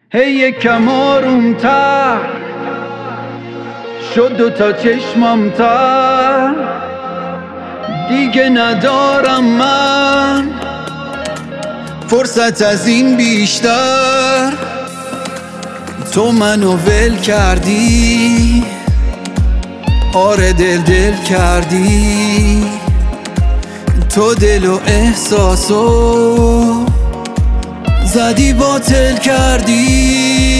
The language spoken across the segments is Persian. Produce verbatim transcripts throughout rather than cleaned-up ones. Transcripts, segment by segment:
هی یکم آروم‌تر شد دو تا چشمام تر، دیگه ندارم من فرصت از این بیشتر. تو منو ول کردی، آره دل دل کردی، تو دل و احساسو زدی باطل کردی.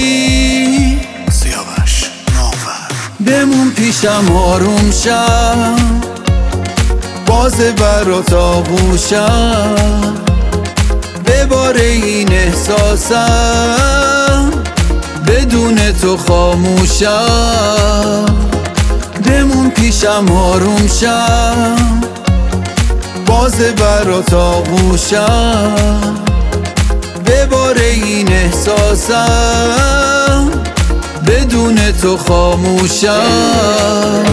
سیاوش نامور بمون پیشم آروم شم، باز برات آغوشم، بباره این احساسم، بدون تو خاموشم. بمون پیشم آروم شم، باز برات آغوشم، بباره این احساسم، بدون تو خاموشم.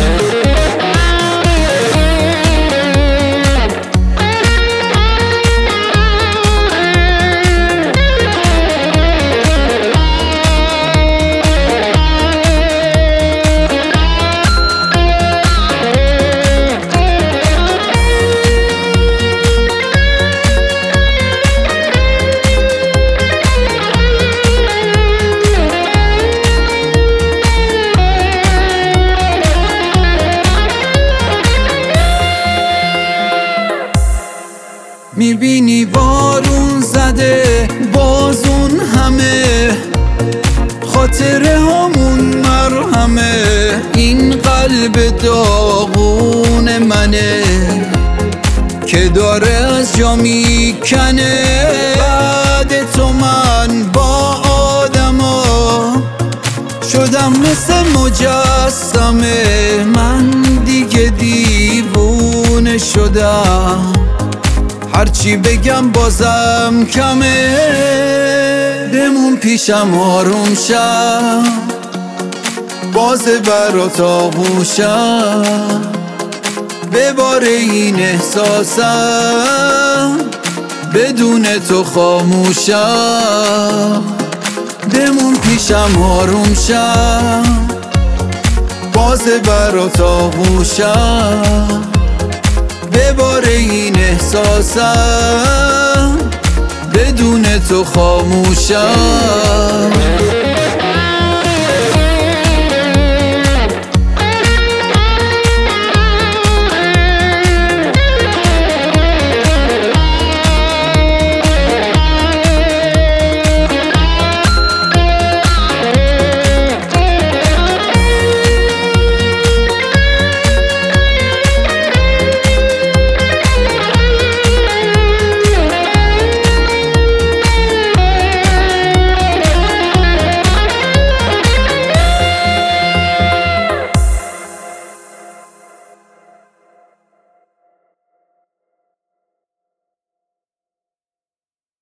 میبینی بارون زده بازون همه، خاطره همون مرهمه، این قلب داغون منه که داره از جا میکنه. بعد تو من با آدما شدم مثل مجسمه، من دیگه دیوونه شدم، هرچی بگم بازم کمه. بمون پیشم آروم شم، باز برات آغوشم، بباره این احساسم، بدون تو خاموشم. بمون پیشم آروم شم، باز برات آغوشم، بباره این احساسم، بدون تو خاموشم.